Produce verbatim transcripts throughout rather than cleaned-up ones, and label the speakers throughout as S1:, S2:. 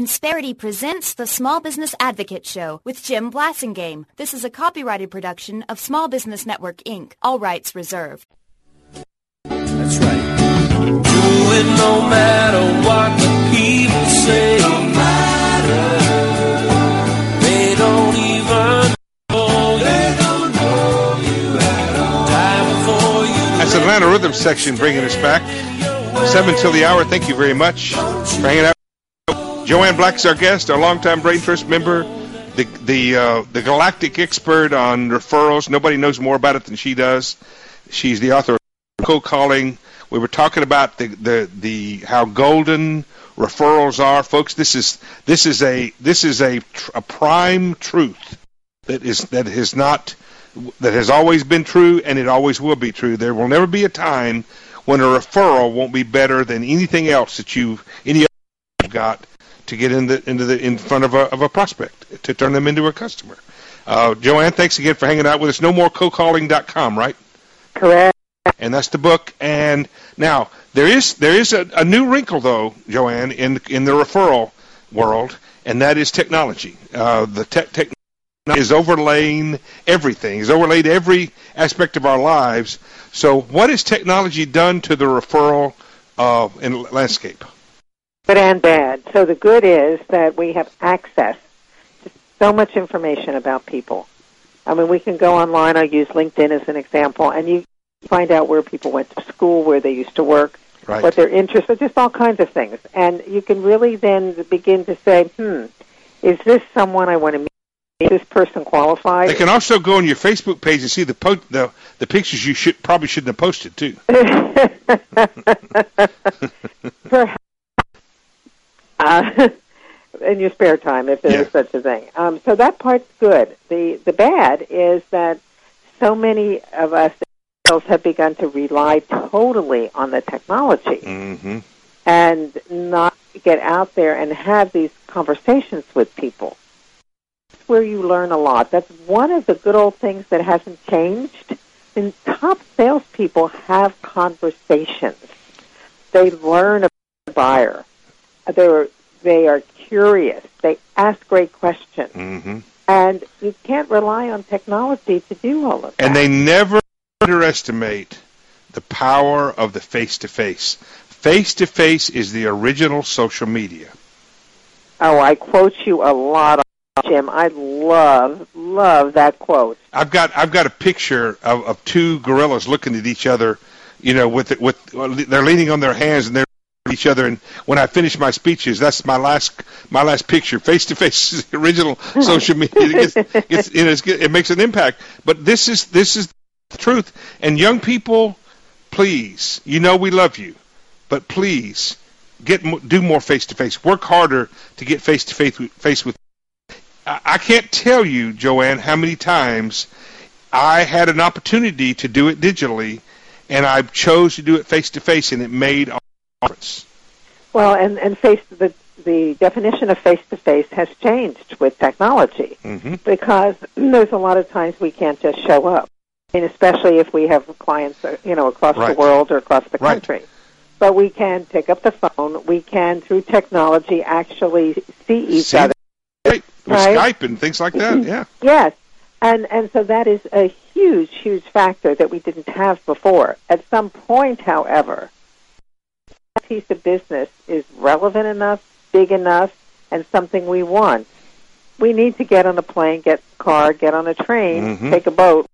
S1: Insperity presents the Small Business Advocate Show with Jim Blasingame. This is a copyrighted production of Small Business Network, Incorporated. All rights reserved.
S2: That's right. Do it no matter what the people say. No matter. They don't even know you. They don't know you at all. Time before you.
S3: That's Atlanta Rhythm section bringing us back. Seven till the hour. Thank you very much for hanging out. Joanne Black is our guest, our longtime Brain Trust member, the the uh, the galactic expert on referrals. Nobody knows more about it than she does. She's the author of Cold Calling. We were talking about the, the, the how golden referrals are, folks. This is this is a this is a, a prime truth that is that has not that has always been true, and it always will be true. There will never be a time when a referral won't be better than anything else that you any other you've got to get in the into the in front of a of a prospect, to turn them into a customer. Uh, Joanne, thanks again for hanging out with us. no more cold calling dot com, right?
S4: Correct.
S3: And that's the book. And now there is there is a, a new wrinkle, though, Joanne, in in the referral world, and that is technology. Uh, the tech technology is overlaying everything. Is overlaid every aspect of our lives. So, what has technology done to the referral uh, in landscape?
S4: Good and bad. So the good is that we have access to so much information about people. I mean, we can go online. I use LinkedIn as an example, and you find out where people went to school, where they used to work,
S3: right,
S4: what their interests are, just all kinds of things. And you can really then begin to say, hmm, is this someone I want to meet? Is this person qualified?
S3: They can also go on your Facebook page and see the po- the, the pictures you should probably shouldn't have posted, too.
S4: Perhaps. Uh, in your spare time, if there
S3: yeah.
S4: is such a thing. Um, so that part's good. The the bad is that so many of us have begun to rely totally on the technology
S3: mm-hmm.
S4: and not get out there and have these conversations with people. That's where you learn a lot. That's one of the good old things that hasn't changed. And top salespeople have conversations. They learn about the buyer. They're, they are curious. They ask great questions.
S3: Mm-hmm.
S4: And you can't rely on technology to do all of that.
S3: And they never underestimate the power of the face-to-face. Face-to-face is the original social media.
S4: Oh, I quote you a lot, Jim. I love, love that quote.
S3: I've got I've got a picture of, of two gorillas looking at each other, you know, with with they're leaning on their hands and they're each other, and when I finish my speeches, that's my last my last picture. Face to face is the original social media. It, gets, gets, you know, it's, it makes an impact. But this is this is the truth. And young people, please, you know we love you, but please get do more face to face. Work harder to get face to face face with. I, I can't tell you, Joanne, how many times I had an opportunity to do it digitally, and I chose to do it face to face, and it made a difference.
S4: Well, and, and face the the definition of face-to-face has changed with technology
S3: mm-hmm.
S4: because there's a lot of times we can't just show up, I mean, especially if we have clients, you know, across
S3: right.
S4: the world or across the
S3: right.
S4: country. But we can pick up the phone. We can, through technology, actually see each
S3: see,
S4: other.
S3: Right, with
S4: right?
S3: Skype and things like that, yeah.
S4: Yes, and and so that is a huge, huge factor that we didn't have before. At some point, however, that piece of business is relevant enough, big enough, and something we want. We need to get on a plane, get a car, get on a train,
S3: mm-hmm.
S4: take a boat,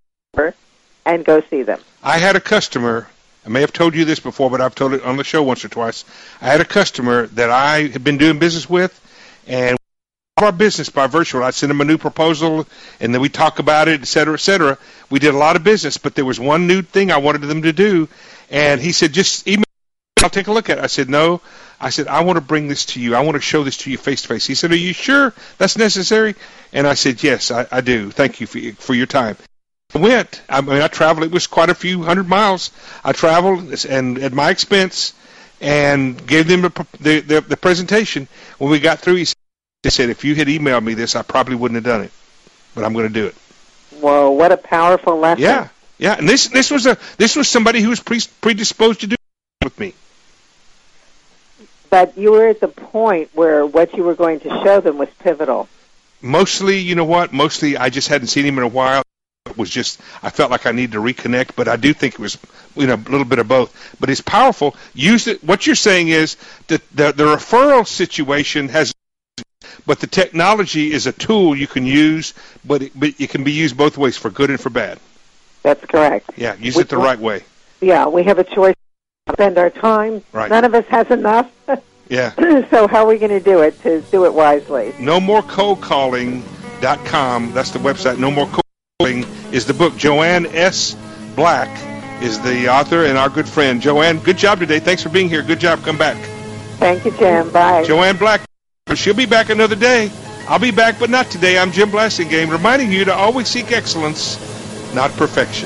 S4: and go see them.
S3: I had a customer, I may have told you this before, but I've told it on the show once or twice. I had a customer that I had been doing business with, and our business by virtual. I'd send them a new proposal, and then we talk about it, et cetera, et cetera. We did a lot of business, but there was one new thing I wanted them to do, and he said, just email me, I'll take a look at it. I said, no. I said, I want to bring this to you. I want to show this to you face-to-face. He said, are you sure that's necessary? And I said, yes, I, I do. Thank you for, for your time. I went. I mean, I traveled. It was quite a few hundred miles. I traveled and at my expense and gave them the, the, the, the presentation. When we got through, he said, They said, if you had emailed me this, I probably wouldn't have done it, but I'm going to do it.
S4: Whoa, what a powerful lesson!
S3: Yeah, yeah, and this this was a this was somebody who was pre- predisposed to do it with me.
S4: but you were at the point where what you were going to show them was pivotal.
S3: Mostly, you know what? Mostly, I just hadn't seen him in a while. It was just, I felt like I needed to reconnect, but I do think it was, you know, a little bit of both. But it's powerful. Use it. What you're saying is that the, the referral situation has, but the technology is a tool you can use, but it, but it can be used both ways, for good and for bad.
S4: That's correct.
S3: Yeah, use
S4: we,
S3: it the right way.
S4: Yeah, we have a choice to spend our time.
S3: Right.
S4: None of us has enough.
S3: Yeah.
S4: So how are we going to do it, to do it wisely?
S3: no more cold calling dot com. That's the website. No More Cold Calling is the book. Joanne S. Black is the author and our good friend. Joanne, good job today. Thanks for being here. Good job. Come back.
S4: Thank you, Jim. Bye.
S3: Joanne Black. She'll be back another day. I'll be back, but not today. I'm Jim Blasingame, reminding you to always seek excellence, not perfection.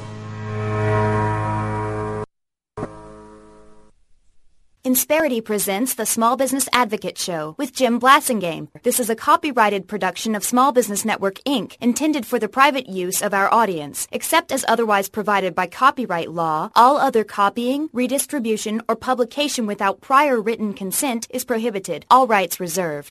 S1: Insperity presents the Small Business Advocate Show with Jim Blasingame. This is a copyrighted production of Small Business Network, Incorporated, intended for the private use of our audience. Except as otherwise provided by copyright law, all other copying, redistribution, or publication without prior written consent is prohibited. All rights reserved.